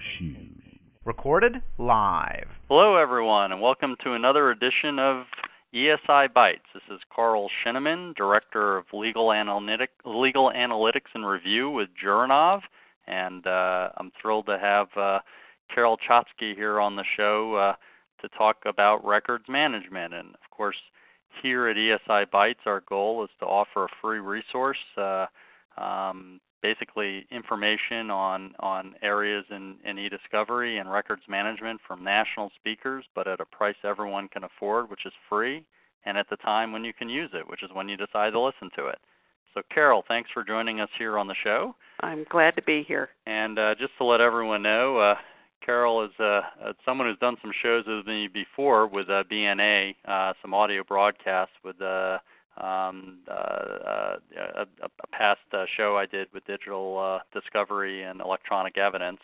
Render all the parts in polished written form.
Recorded live. Hello, everyone, and welcome to another edition of ESI Bytes. This is Carl Scheneman, Director of Legal Analytics and Review with Jurinov, and I'm thrilled to have Carol Chotsky here on the show to talk about records management. And, of course, here at ESI Bytes, our goal is to offer a free resource, basically information on areas in e-discovery and records management from national speakers, but at a price everyone can afford, which is free, and at the time when you can use it, which is when you decide to listen to it. So, Carol, thanks for joining us here on the show. I'm glad to be here. And just to let everyone know, Carol is someone who's done some shows with me before with BNA, some audio broadcasts with a past show I did with digital discovery and electronic evidence.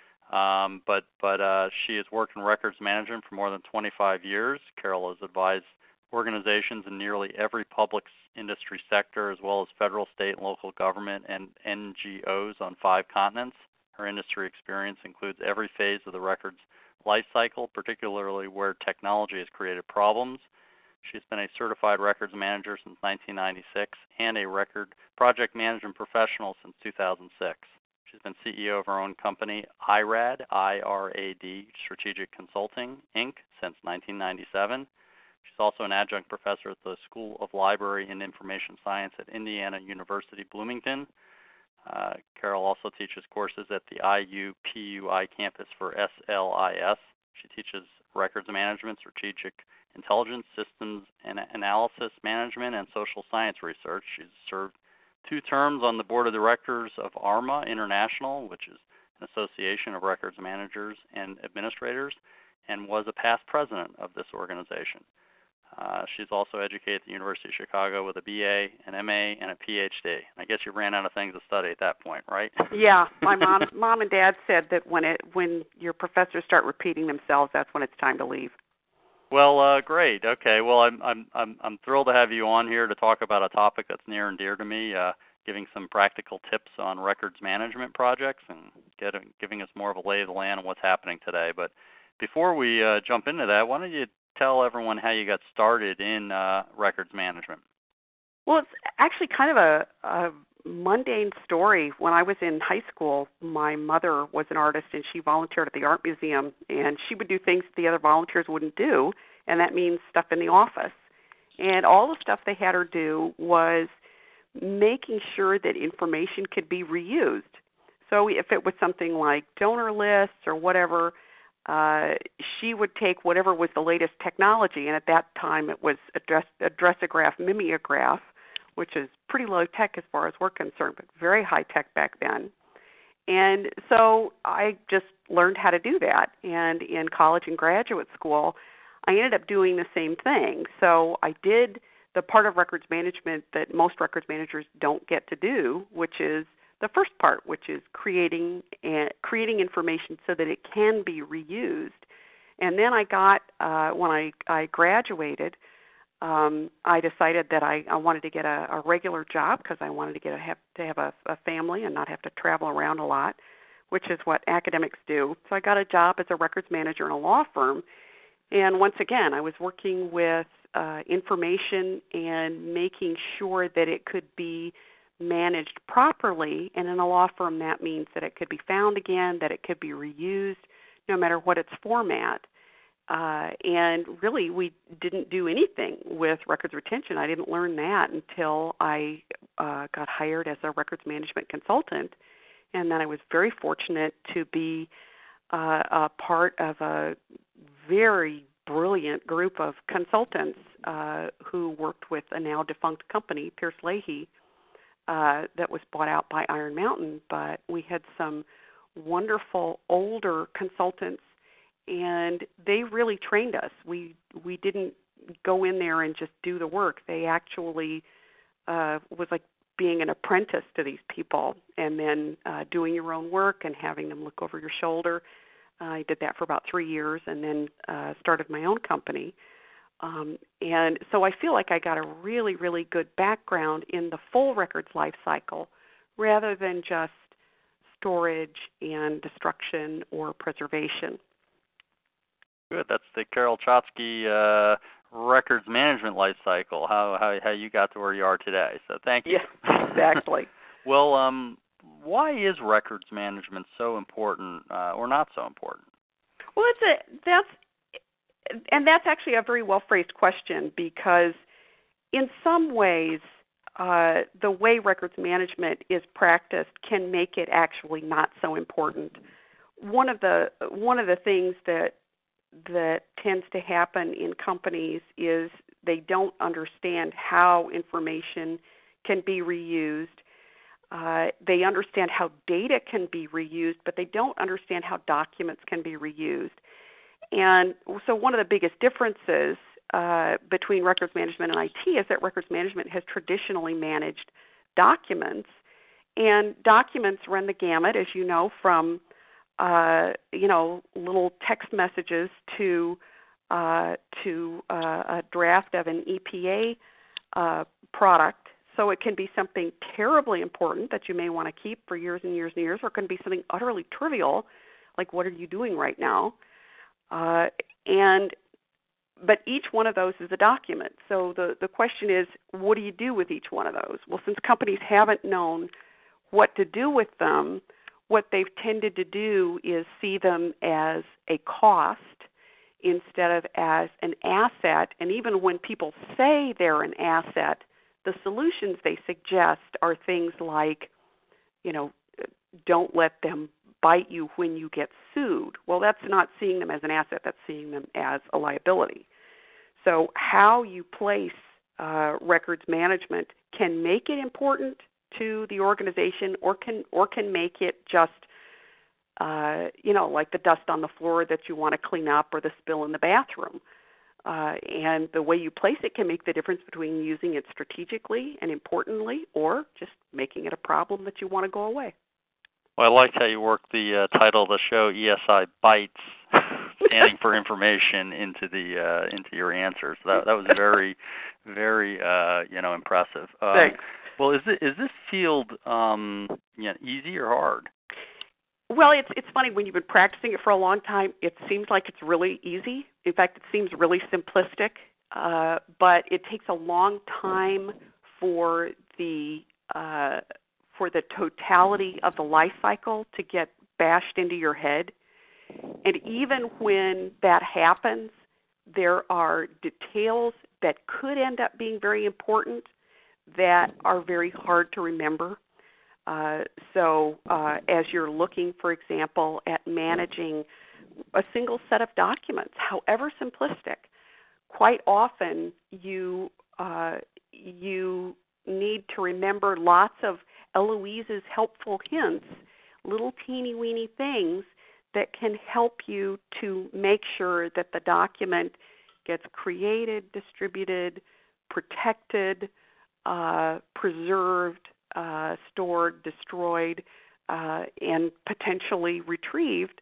But she has worked in records management for more than 25 years. Carol has advised organizations in nearly every public industry sector, as well as federal, state, and local government and NGOs on 5 continents. Her industry experience includes every phase of the records life cycle, particularly where technology has created problems. She's been a certified records manager since 1996 and a record project management professional since 2006. She's been CEO of her own company, IRAD, I-R-A-D, Strategic Consulting, Inc., since 1997. She's also an adjunct professor at the School of Library and Information Science at Indiana University, Bloomington. Carol also teaches courses at the IUPUI campus for SLIS. She teaches records management, strategic intelligence, systems and analysis management, and social science research. She's served 2 terms on the board of directors of ARMA International, which is an association of records managers and administrators, and was a past president of this organization. She's also educated at the University of Chicago with a BA, an MA, and a PhD. I guess you ran out of things to study at that point, right? Yeah, my mom and dad said that when your professors start repeating themselves, that's when it's time to leave. Well, great. Okay. Well, I'm thrilled to have you on here to talk about a topic that's near and dear to me, giving some practical tips on records management projects and giving us more of a lay of the land on what's happening today. But before we jump into that, why don't you tell everyone how you got started in records management? Well, it's actually kind of a mundane story. When I was in high school, my mother was an artist, and she volunteered at the art museum, and she would do things the other volunteers wouldn't do, and that means stuff in the office. And all the stuff they had her do was making sure that information could be reused. So if it was something like donor lists or whatever, she would take whatever was the latest technology, and at that time it was a addressograph, mimeograph, which is pretty low tech as far as we're concerned, but very high tech back then. And so I just learned how to do that. And in college and graduate school, I ended up doing the same thing. So I did the part of records management that most records managers don't get to do, which is the first part, which is creating information so that it can be reused. And then I got, when I graduated, I decided that I wanted to get a regular job because I wanted to have a family and not have to travel around a lot, which is what academics do. So I got a job as a records manager in a law firm. And once again, I was working with information and making sure that it could be managed properly. And in a law firm, that means that it could be found again, that it could be reused, no matter what its format. And really, we didn't do anything with records retention. I didn't learn that until I got hired as a records management consultant. And then I was very fortunate to be a part of a very brilliant group of consultants who worked with a now defunct company, Pierce Leahy, that was bought out by Iron Mountain. But we had some wonderful older consultants, and they really trained us. We didn't go in there and just do the work. They actually was like being an apprentice to these people, and then doing your own work and having them look over your shoulder. I did that for about 3 years, and then started my own company. And so I feel like I got a really, really good background in the full records life cycle rather than just storage and destruction or preservation. Good. That's the Carol Chotsky records management life cycle, how you got to where you are today. So thank you. Yeah, exactly. Well, why is records management so important or not so important? Well, that's actually a very well-phrased question, because in some ways, the way records management is practiced can make it actually not so important. One of the things that tends to happen in companies is they don't understand how information can be reused. They understand how data can be reused, but they don't understand how documents can be reused. And so one of the biggest differences between records management and IT is that records management has traditionally managed documents, and documents run the gamut, as you know, from little text messages to a draft of an EPA product. So it can be something terribly important that you may want to keep for years and years and years, or it can be something utterly trivial, like what are you doing right now? But each one of those is a document. So the question is, what do you do with each one of those? Well, since companies haven't known what to do with them, what they've tended to do is see them as a cost instead of as an asset. And even when people say they're an asset, the solutions they suggest are things like, don't let them bite you when you get sued. Well, that's not seeing them as an asset, that's seeing them as a liability. So how you place records management can make it important to the organization, or can make it just, like the dust on the floor that you want to clean up, or the spill in the bathroom. And the way you place it can make the difference between using it strategically and importantly, or just making it a problem that you want to go away. Well, I liked how you worked the title of the show, ESI Bites, standing for information, into your answers. That was very, very impressive. Thanks. Well, is this field easy or hard? Well, it's funny, when you've been practicing it for a long time, it seems like it's really easy. In fact, it seems really simplistic, but it takes a long time for the totality of the life cycle to get bashed into your head. And even when that happens, there are details that could end up being very important that are very hard to remember. So as you're looking, for example, at managing a single set of documents, however simplistic, quite often you need to remember lots of Eloise's helpful hints, little teeny-weeny things that can help you to make sure that the document gets created, distributed, protected, preserved, stored, destroyed, and potentially retrieved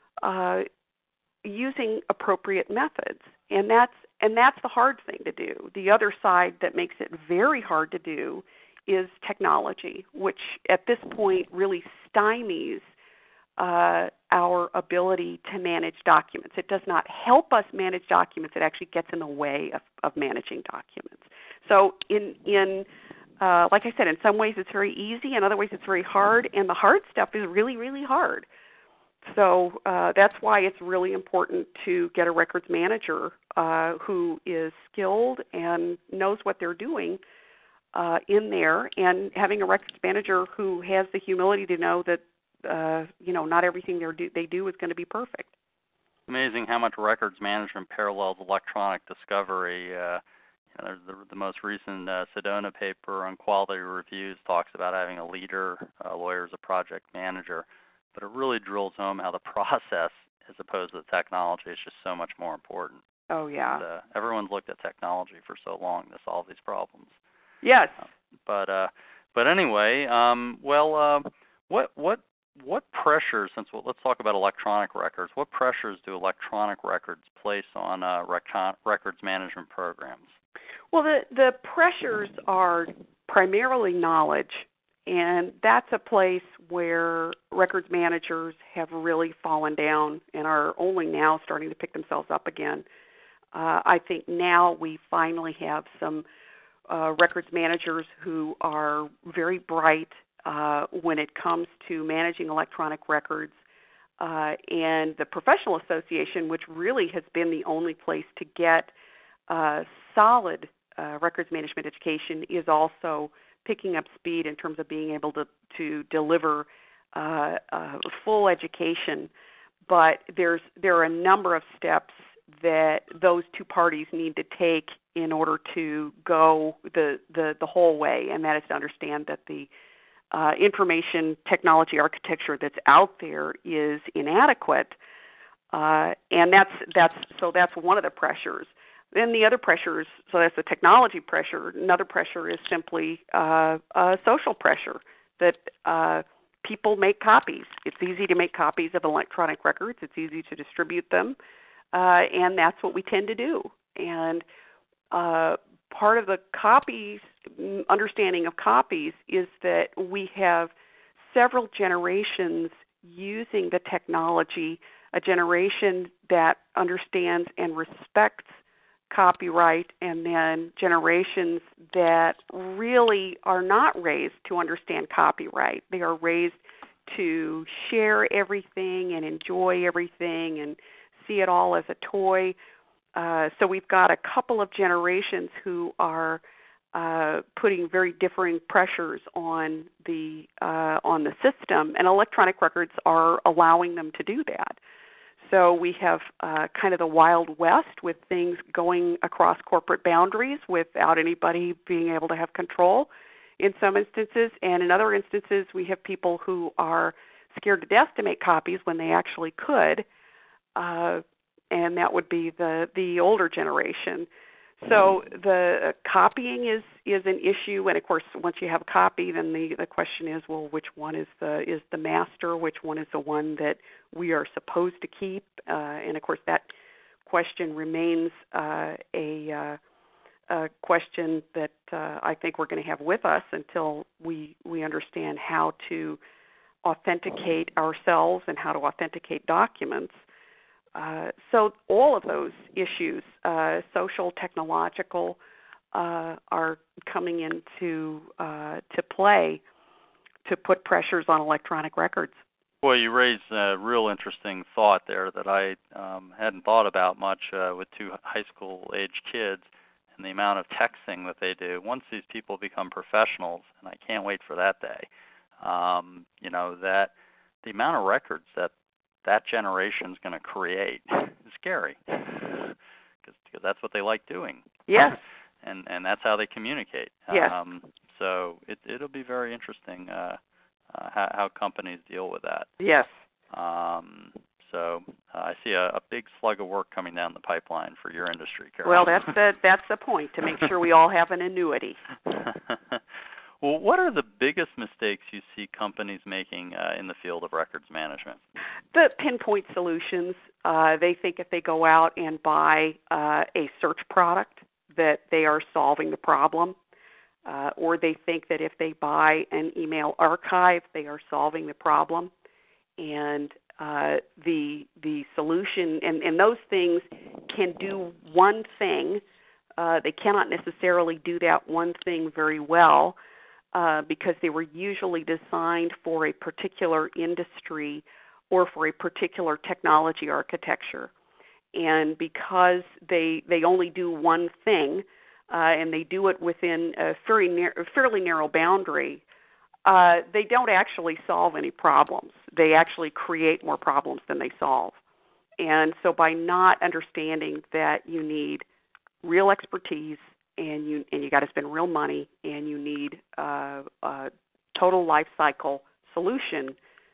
using appropriate methods. And that's the hard thing to do. The other side that makes it very hard to do is technology, which at this point really stymies our ability to manage documents. It does not help us manage documents. It actually gets in the way of managing documents. So like I said, in some ways it's very easy, in other ways it's very hard, and the hard stuff is really, really hard. So that's why it's really important to get a records manager who is skilled and knows what they're doing in there, and having a records manager who has the humility to know that not everything they do is going to be perfect. Amazing how much records management parallels electronic discovery. There's the most recent Sedona paper on quality reviews talks about having a leader, a lawyer as a project manager, but it really drills home how the process as opposed to the technology is just so much more important. Oh, yeah. And, everyone's looked at technology for so long to solve these problems. Yes. But anyway, what pressures, let's talk about electronic records, what pressures do electronic records place on records management programs? Well, the pressures are primarily knowledge, And that's a place where records managers have really fallen down and are only now starting to pick themselves up again. I think now we finally have some records managers who are very bright when it comes to managing electronic records. And the Professional Association, which really has been the only place to get solid records management education, is also picking up speed in terms of being able to deliver full education. But there are a number of steps that those two parties need to take in order to go the whole way, and that is to understand that the information technology architecture that's out there is inadequate, and that's one of the pressures. Then the other pressures, so that's the technology pressure. Another pressure is simply social pressure, that people make copies. It's easy to make copies of electronic records. It's easy to distribute them, and that's what we tend to do. And part of the copies, understanding of copies, is that we have several generations using the technology, a generation that understands and respects copyright, and then generations that really are not raised to understand copyright. They are raised to share everything and enjoy everything and see it all as a toy. So we've got a couple of generations who are putting very differing pressures on the system, and electronic records are allowing them to do that. So we have kind of the Wild West with things going across corporate boundaries without anybody being able to have control in some instances. And in other instances, we have people who are scared to death to make copies when they actually could, and that would be the older generation. So the copying is an issue, and of course, once you have a copy, then the question is, well, which one is the master? Which one is the one that we are supposed to keep? And of course, that question remains a question that I think we're going to have with us until we understand how to authenticate ourselves and how to authenticate documents. So all of those issues, social, technological, are coming into to play to put pressures on electronic records. Well, you raised a real interesting thought there that I hadn't thought about much with two high school-age kids and the amount of texting that they do. Once these people become professionals, and I can't wait for that day, that the amount of records that generation is going to create is scary, because that's what they like doing. Yes. And that's how they communicate. Yes. So it'll be very interesting how companies deal with that. Yes. So I see a big slug of work coming down the pipeline for your industry, Carol. Well, that's the point, to make sure we all have an annuity. Well, what are the biggest mistakes you see companies making in the field of records management? The pinpoint solutions. They think if they go out and buy a search product that they are solving the problem, or they think that if they buy an email archive, they are solving the problem. And the solution, and those things can do one thing. They cannot necessarily do that one thing very well, because they were usually designed for a particular industry or for a particular technology architecture. And because they only do one thing, and they do it within a fairly narrow boundary, they don't actually solve any problems. They actually create more problems than they solve. And so by not understanding that you need real expertise, and you got to spend real money, and you need a total life cycle solution,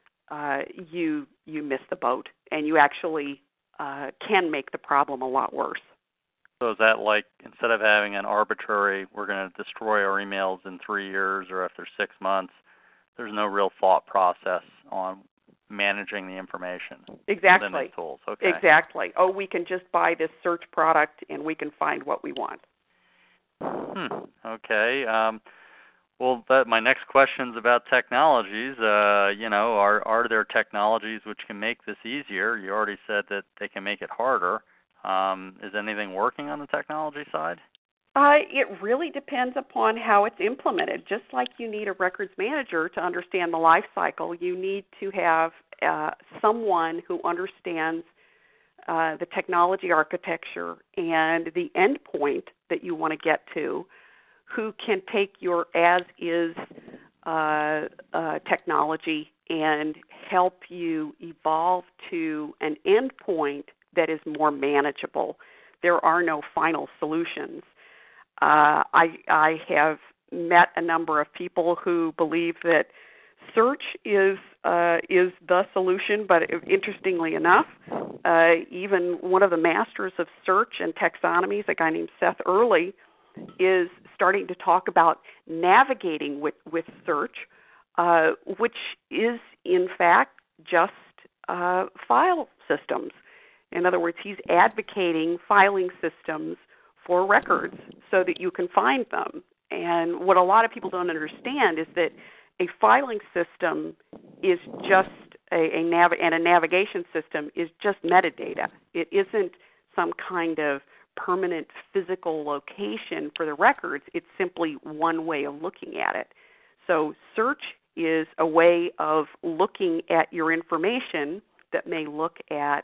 you miss the boat, and you actually can make the problem a lot worse. So is that like, instead of having an arbitrary, we're going to destroy our emails in 3 years or after 6 months, there's no real thought process on managing the information? Exactly. Within these tools. Okay. Exactly. Oh, we can just buy this search product and we can find what we want. Okay. Well, my next question's about technologies. Are there technologies which can make this easier? You already said that they can make it harder. Is anything working on the technology side? It really depends upon how it's implemented. Just like you need a records manager to understand the life cycle, you need to have someone who understands the technology architecture and the endpoint that you want to get to, who can take your as-is technology and help you evolve to an endpoint that is more manageable. There are no final solutions. I have met a number of people who believe that search is the solution, but interestingly enough, even one of the masters of search and taxonomies, a guy named Seth Early, is starting to talk about navigating with search, which is in fact just file systems. In other words, he's advocating filing systems for records so that you can find them. And what a lot of people don't understand is that a filing system is just a navigation system is just metadata. It isn't some kind of permanent physical location for the records. It's simply one way of looking at it. So search is a way of looking at your information that may look at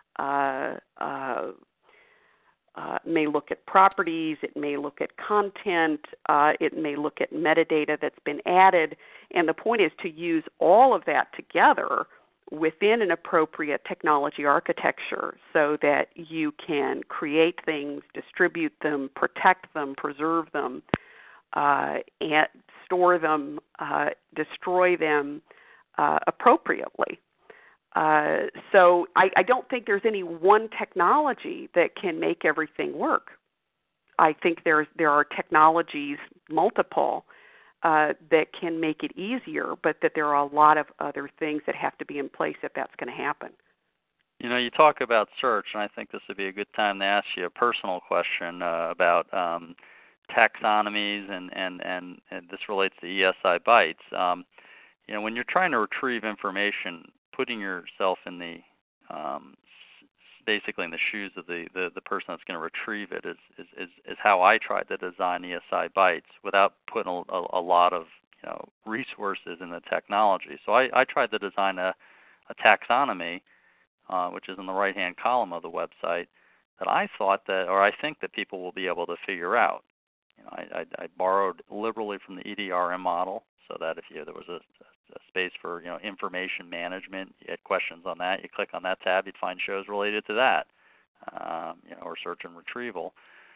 properties, it may look at content, it may look at metadata that's been added, and the point is to use all of that together within an appropriate technology architecture so that you can create things, distribute them, protect them, preserve them, and store them, destroy them appropriately. So I don't think there's any one technology that can make everything work. I think there are technologies, multiple, that can make it easier, but that there are a lot of other things that have to be in place if that's going to happen. You know, you talk about search, and I think this would be a good time to ask you a personal question about taxonomies, and this relates to ESI bytes. When you're trying to retrieve information, putting yourself in the basically in the shoes of the person that's going to retrieve it is how I tried to design ESI bytes without putting a lot of resources in the technology. So I tried to design a taxonomy, which is in the right-hand column of the website, that I think that people will be able to figure out. I borrowed liberally from the EDRM model, so that if there was a space for information management, you had questions on that, you click on that tab, you'd find shows related to that, or search and retrieval,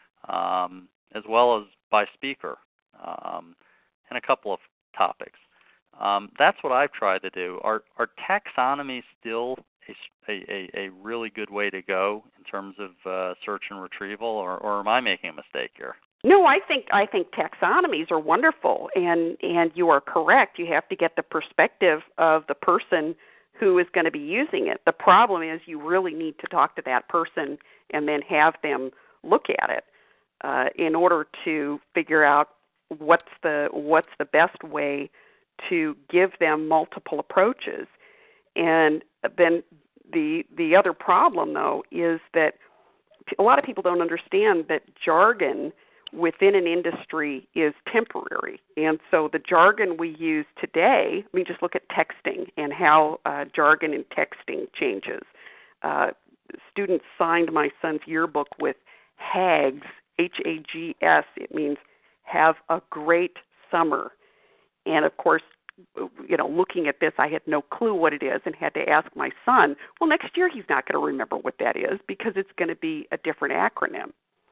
as well as by speaker, and a couple of topics. That's what I've tried to do. Are taxonomies still a really good way to go in terms of search and retrieval, or am I making a mistake here? No, I think taxonomies are wonderful, and you are correct. You have to get the perspective of the person who is going to be using it. The problem is you really need to talk to that person and then have them look at it in order to figure out what's the best way to give them multiple approaches. And then the other problem, though, is that a lot of people don't understand that jargon within an industry is temporary. And so the jargon we use today, just look at texting and how jargon in texting changes. Students signed my son's yearbook with HAGS, H-A-G-S. It means have a great summer. And of course, looking at this, I had no clue what it is and had to ask my son, well, next year he's not going to remember what that is because it's going to be a different acronym.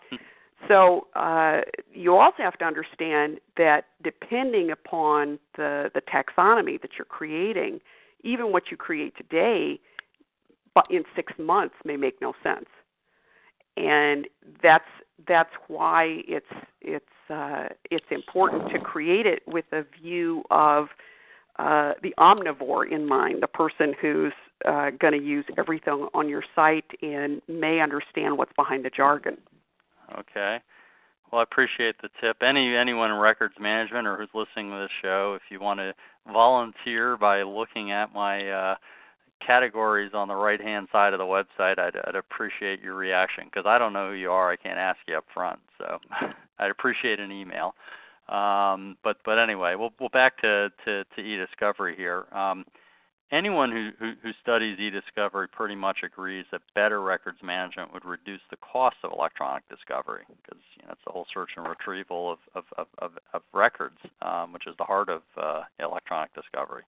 So you also have to understand that depending upon the taxonomy that you're creating, even what you create today, but in 6 months may make no sense, and that's why it's important to create it with a view of the omnivore in mind, the person who's going to use everything on your site and may understand what's behind the jargon. Okay. Well, I appreciate the tip. Anyone in records management or who's listening to this show, if you want to volunteer by looking at my categories on the right-hand side of the website, I'd appreciate your reaction, because I don't know who you are. I can't ask you up front, so I'd appreciate an email. But anyway, we'll back to eDiscovery here. Anyone who studies eDiscovery pretty much agrees that better records management would reduce the cost of electronic discovery, because it's the whole search and retrieval of records, which is the heart of electronic discovery.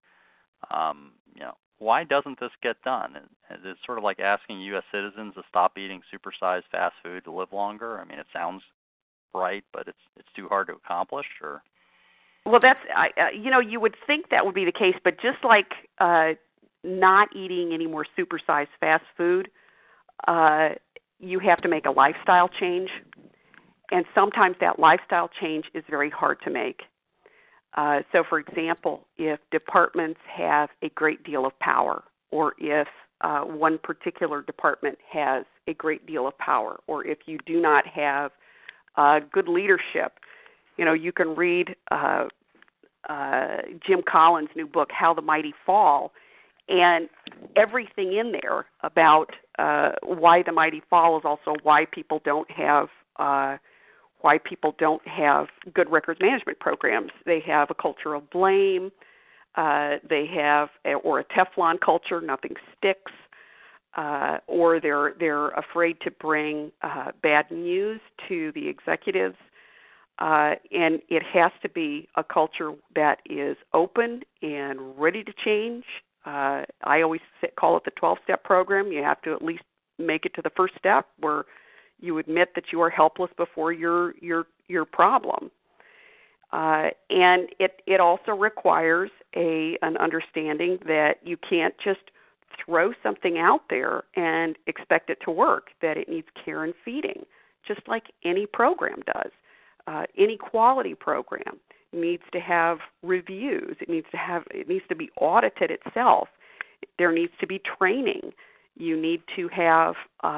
Why doesn't this get done? It's sort of like asking U.S. citizens to stop eating supersized fast food to live longer. I mean, it sounds right, but it's too hard to accomplish, or? Well, that's you would think that would be the case, but just like not eating any more supersized fast food, you have to make a lifestyle change, and sometimes that lifestyle change is very hard to make. So, for example, if departments have a great deal of power, or if one particular department has a great deal of power, or if you do not have good leadership, you can read Jim Collins' new book, How the Mighty Fall, and everything in there about why the mighty fall is also why people don't have good records management programs. They have a culture of blame. They have a Teflon culture, nothing sticks, or they're afraid to bring bad news to the executives. And it has to be a culture that is open and ready to change. I always call it the 12-step program. You have to at least make it to the first step, where you admit that you are helpless before your problem. And it also requires an understanding that you can't just throw something out there and expect it to work, that it needs care and feeding, just like any program does. Any quality program needs to have reviews. It needs to be audited itself. There needs to be training. You need to have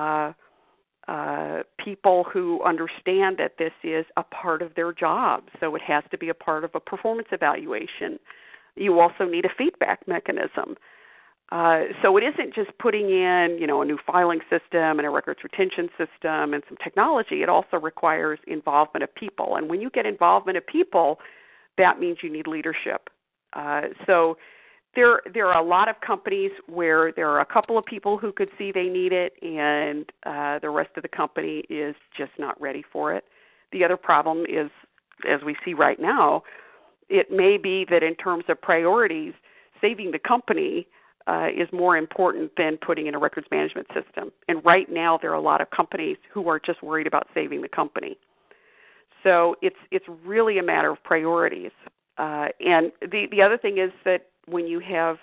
people who understand that this is a part of their job, so it has to be a part of a performance evaluation. You also need a feedback mechanism. So it isn't just putting in, a new filing system and a records retention system and some technology. It also requires involvement of people. And when you get involvement of people, that means you need leadership. So there are a lot of companies where there are a couple of people who could see they need it, and the rest of the company is just not ready for it. The other problem is, as we see right now, it may be that in terms of priorities, saving the company is more important than putting in a records management system. And right now there are a lot of companies who are just worried about saving the company. So it's really a matter of priorities. And the other thing is that when you have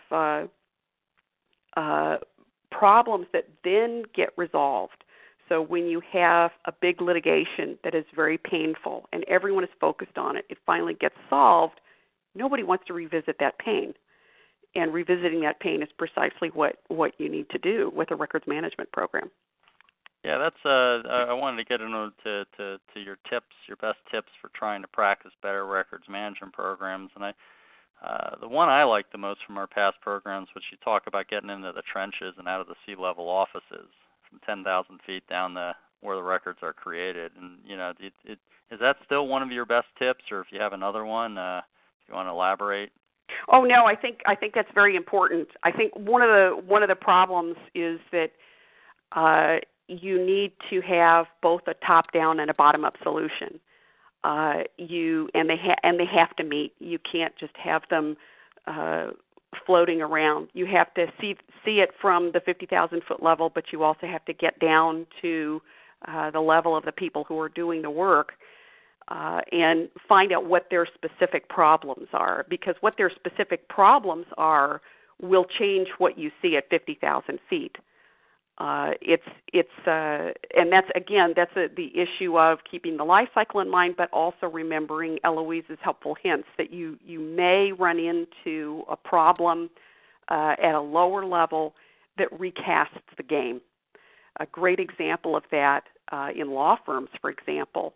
problems that then get resolved, so when you have a big litigation that is very painful and everyone is focused on it, it finally gets solved, nobody wants to revisit that pain. And revisiting that pain is precisely what you need to do with a records management program. Yeah, that's. I wanted to get into your tips, your best tips for trying to practice better records management programs. And the one I like the most from our past programs was you talk about getting into the trenches and out of the C-level offices, from 10,000 feet down where the records are created. And is that still one of your best tips, or if you have another one, if you want to elaborate? Oh no, I think that's very important. I think one of the problems is that you need to have both a top-down and a bottom-up solution. They have to meet. You can't just have them floating around. You have to see it from the 50,000-foot level, but you also have to get down to the level of the people who are doing the work. And find out what their specific problems are, because what their specific problems are will change what you see at 50,000 feet. And that's the issue of keeping the life cycle in mind, but also remembering Eloise's helpful hints that you may run into a problem at a lower level that recasts the game. A great example of that in law firms, for example,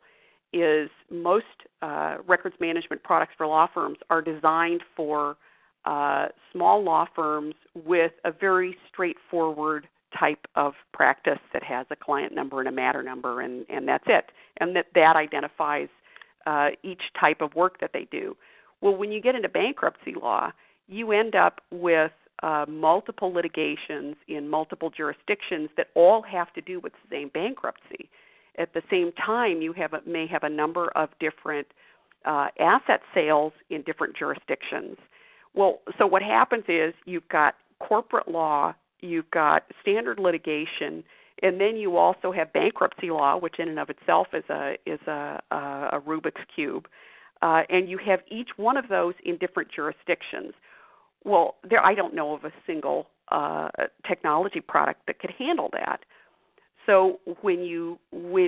is most records management products for law firms are designed for small law firms with a very straightforward type of practice that has a client number and a matter number, and that's it. And that identifies each type of work that they do. Well, when you get into bankruptcy law, you end up with multiple litigations in multiple jurisdictions that all have to do with the same bankruptcy. At the same time, you may have a number of different asset sales in different jurisdictions. Well, so what happens is you've got corporate law, you've got standard litigation, and then you also have bankruptcy law, which in and of itself is a Rubik's Cube, and you have each one of those in different jurisdictions. Well, I don't know of a single technology product that could handle that. So when you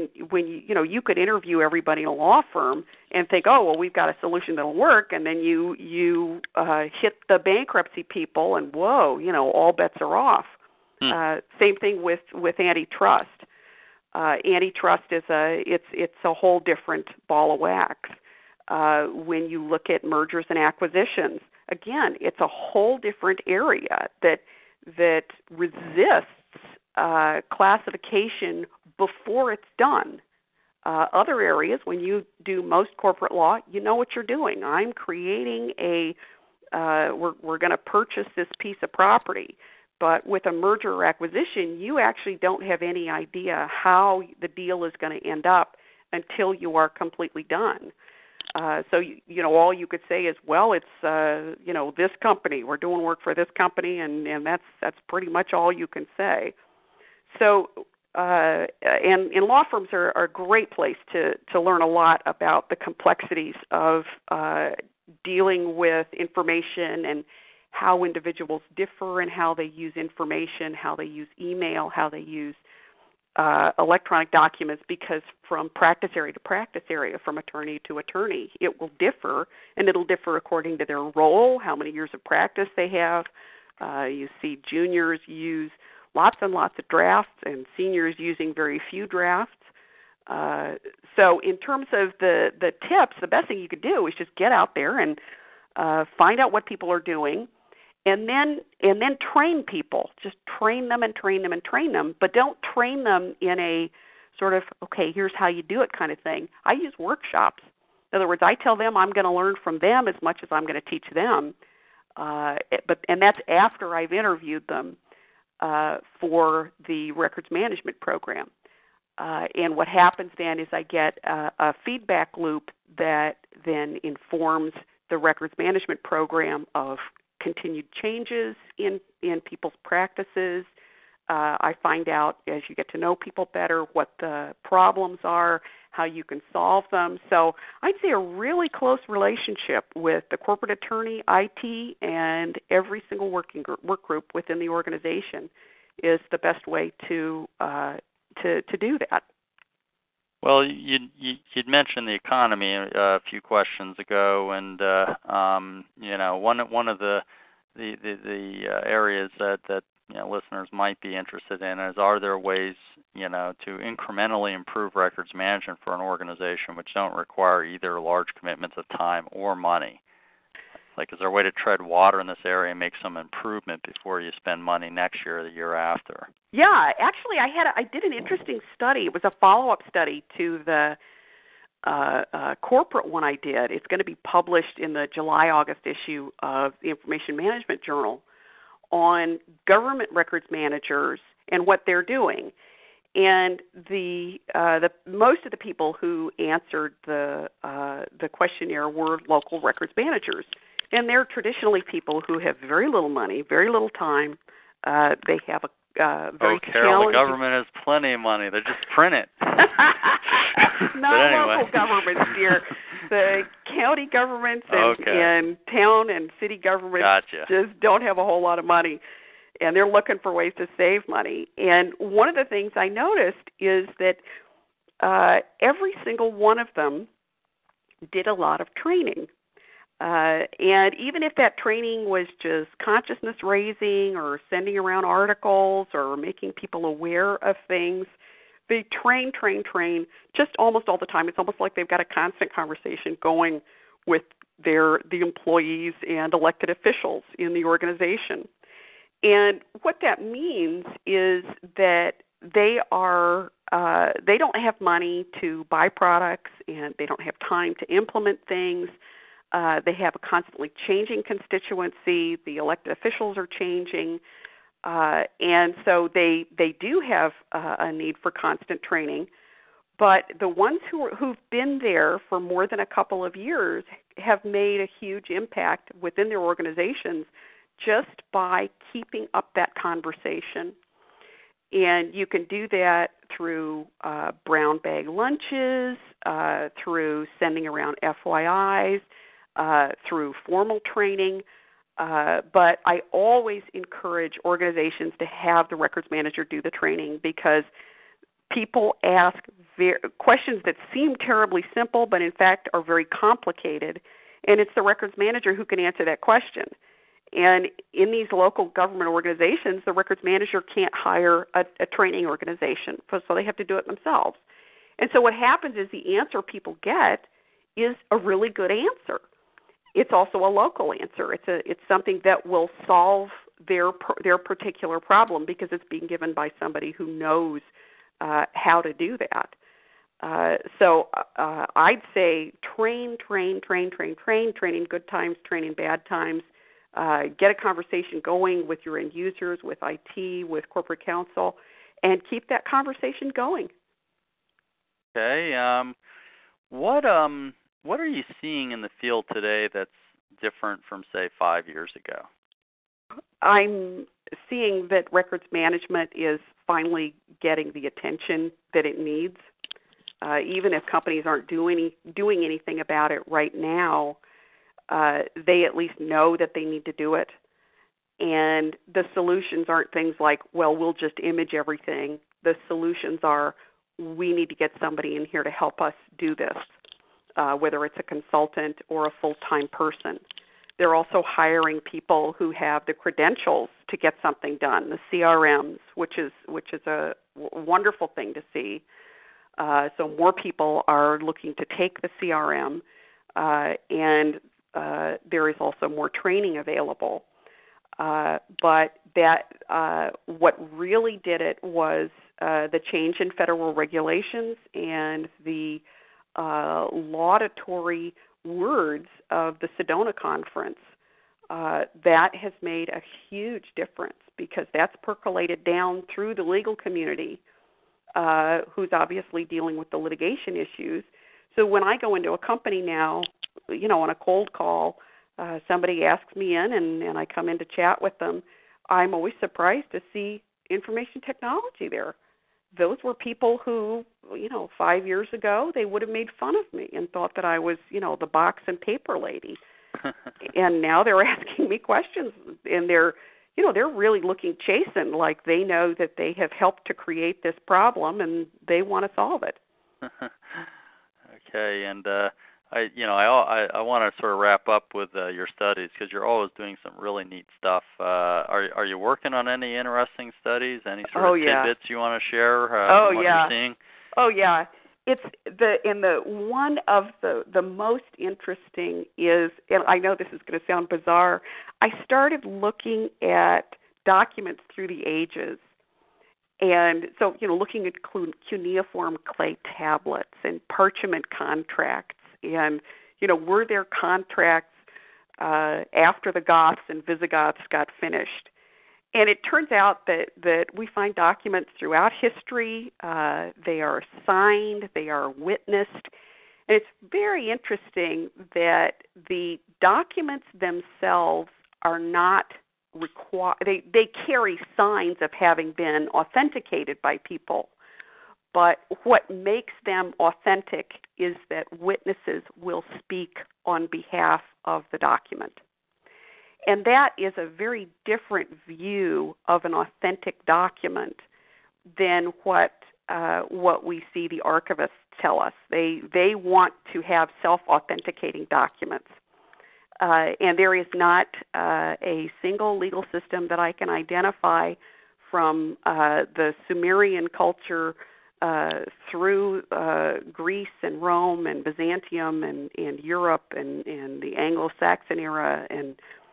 could interview everybody in a law firm and think, oh, well, we've got a solution that'll work, and then you hit the bankruptcy people, and whoa, all bets are off. Same thing with antitrust. Antitrust is it's a whole different ball of wax. When you look at mergers and acquisitions, again, it's a whole different area that resists classification before it's done. Other areas, when you do most corporate law, you know what you're doing. I'm creating we're going to purchase this piece of property. But with a merger or acquisition, you actually don't have any idea how the deal is going to end up until you are completely done. So all you could say is, well, it's this company. We're doing work for this company, and that's pretty much all you can say. So, and law firms are a great place to learn a lot about the complexities of dealing with information and how individuals differ and how they use information, how they use email, how they use electronic documents, because from practice area to practice area, from attorney to attorney, it will differ, and it'll differ according to their role, how many years of practice they have. You see juniors use lots and lots of drafts, and seniors using very few drafts. So in terms of the tips, the best thing you could do is just get out there and find out what people are doing, and then train people. Just train them and train them and train them, but don't train them in a sort of, okay, here's how you do it kind of thing. I use workshops. In other words, I tell them I'm going to learn from them as much as I'm going to teach them, and that's after I've interviewed them for the records management program. And what happens then is I get a feedback loop that then informs the records management program of continued changes in people's practices. I find out, as you get to know people better, what the problems are, how you can solve them. So I'd say a really close relationship with the corporate attorney, IT, and every single work group within the organization is the best way to do that. Well, you'd mentioned the economy a few questions ago, and one of the areas that listeners might be interested in is, are there ways to incrementally improve records management for an organization which don't require either large commitments of time or money? Like, is there a way to tread water in this area and make some improvement before you spend money next year or the year after? Yeah, actually, I did an interesting study. It was a follow-up study to the corporate one I did. It's going to be published in the July-August issue of the Information Management Journal on government records managers and what they're doing. And the most of the people who answered the questionnaire were local records managers. And they're traditionally people who have very little money, very little time. They have a very Carol, the government has plenty of money. They just print it. Not local governments, dear. The county governments and town and city governments just don't have a whole lot of money. And they're looking for ways to save money. And one of the things I noticed is that every single one of them did a lot of training. And even if that training was just consciousness raising or sending around articles or making people aware of things, they train just almost all the time. It's almost like they've got a constant conversation going with the employees and elected officials in the organization. And what that means is that they don't have money to buy products, and they don't have time to implement things. They have a constantly changing constituency. The elected officials are changing. And so they do have a need for constant training. But the ones who've been there for more than a couple of years have made a huge impact within their organizations just by keeping up that conversation. And you can do that through brown bag lunches, through sending around FYIs, through formal training. But I always encourage organizations to have the records manager do the training, because people ask questions that seem terribly simple, but in fact are very complicated, and it's the records manager who can answer that question. And in these local government organizations, the records manager can't hire a training organization, so they have to do it themselves. And so what happens is the answer people get is a really good answer. It's also a local answer. It's something that will solve their particular problem, because it's being given by somebody who knows how to do that. So I'd say train in good times, train in bad times. Get a conversation going with your end users, with IT, with corporate counsel, and keep that conversation going. Okay. What are you seeing in the field today that's different from, say, 5 years ago? I'm seeing that records management is finally getting the attention that it needs. Even if companies aren't doing anything about it right now, they at least know that they need to do it. And the solutions aren't things like, well, we'll just image everything. The solutions are, we need to get somebody in here to help us do this, whether it's a consultant or a full-time person. They're also hiring people who have the credentials to get something done, the CRMs, which is a wonderful thing to see. So more people are looking to take the CRM, and there is also more training available. But what really did it was the change in federal regulations and the laudatory words of the Sedona Conference. That has made a huge difference, because that's percolated down through the legal community, who's obviously dealing with the litigation issues. So when I go into a company now, on a cold call, somebody asks me in and I come in to chat with them, I'm always surprised to see information technology there. Those were people who, 5 years ago, they would have made fun of me and thought that I was, the box and paper lady. And now they're asking me questions, and they're really looking chastened, like they know that they have helped to create this problem and they want to solve it. Okay, and I want to sort of wrap up with your studies, because you're always doing some really neat stuff. Are you working on any interesting studies? Any sort of tidbits you want to share? What you're seeing? Oh yeah, it's one of the most interesting is, and I know this is going to sound bizarre, I started looking at documents through the ages. And so, looking at cuneiform clay tablets and parchment contracts, and, were there contracts after the Goths and Visigoths got finished? And it turns out that we find documents throughout history. They are signed, they are witnessed. And it's very interesting that the documents themselves are not they carry signs of having been authenticated by people. But what makes them authentic is that witnesses will speak on behalf of the document. And that is a very different view of an authentic document than what we see the archivists tell us. They want to have self-authenticating documents. And there is not a single legal system that I can identify from the Sumerian culture through Greece and Rome and Byzantium and Europe and the Anglo-Saxon era and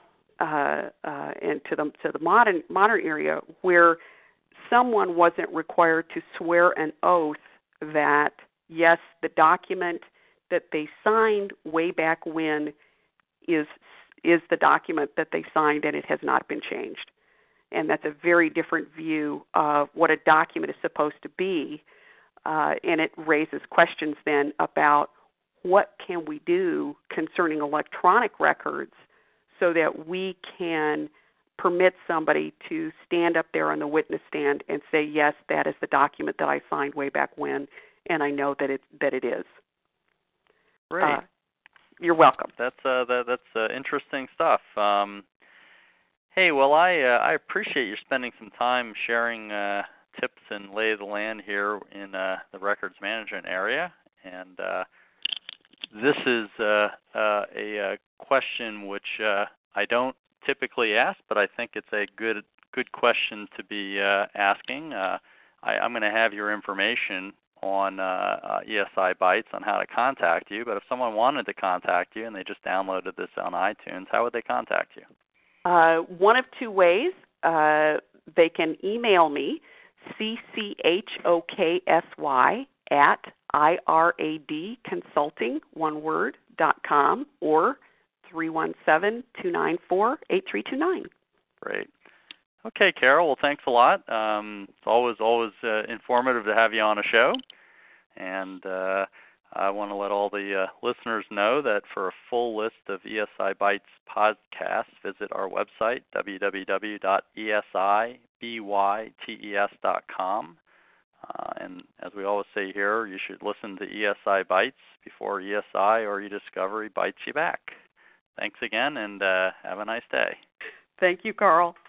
to the modern area, where someone wasn't required to swear an oath that yes, the document that they signed way back when is the document that they signed and it has not been changed. And that's a very different view of what a document is supposed to be. And it raises questions then about what can we do concerning electronic records so that we can permit somebody to stand up there on the witness stand and say, yes, that is the document that I signed way back when, and I know that it is. Great. You're welcome. That's interesting stuff. Hey, well, I appreciate you spending some time sharing tips and lay of the land here in the records management area. And this is a question which I don't typically ask, but I think it's a good question to be asking. I'm going to have your information on ESI Bytes on how to contact you, but if someone wanted to contact you and they just downloaded this on iTunes, how would they contact you? One of two ways. They can email me, cchoksy @iradconsulting.com or 317-294-8329. Great. Okay, Carol. Well, thanks a lot. It's always informative to have you on a show. And I want to let all the listeners know that for a full list of ESI Bytes podcasts, visit our website, www.esibytes.com. And as we always say here, you should listen to ESI Bytes before ESI or eDiscovery bites you back. Thanks again, and have a nice day. Thank you, Carl.